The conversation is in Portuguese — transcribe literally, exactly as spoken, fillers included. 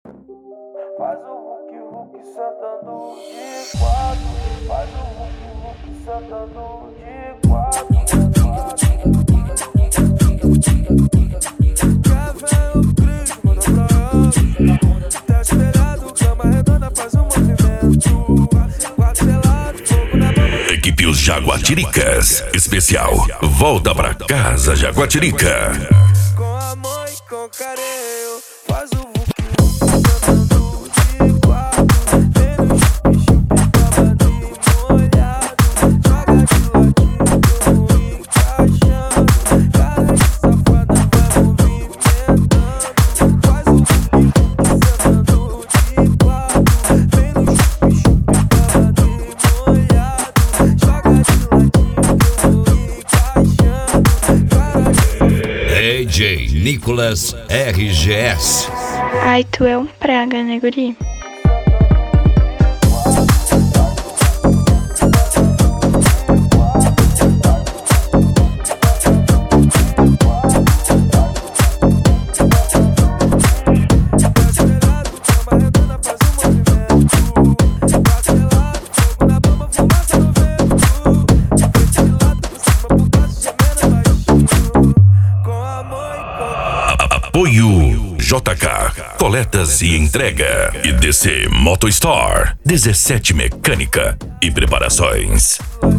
Faz o Hulk, Hulk sentando de quatro. Faz o Hulk, Hulk sentando de quatro. Café o Cris, manda pra ela. Tá espelhado, cama redonda, faz um movimento. Quartelado, fogo na mão. Equipe Os Jaguatiricas. Especial Volta Pra Casa Jaguatirica. Com amor e com carinho. Faz o Hulk, Hulk sentando de quatro. Vem no chup-chup, cavadinho molhado. Joga de ladinho, encaixando. Cara de safada vai movimentando. Faz o Hulk, Hulk sentando de quatro. Vem no chup-chup, cavadinho molhado. Joga de ladinho, encaixando. Cara de D J Nicolas R G S. Ai, tu é um praga, né, guri? Apoio J K Coletas e Entrega e D C Moto Store dezessete Mecânica e Preparações.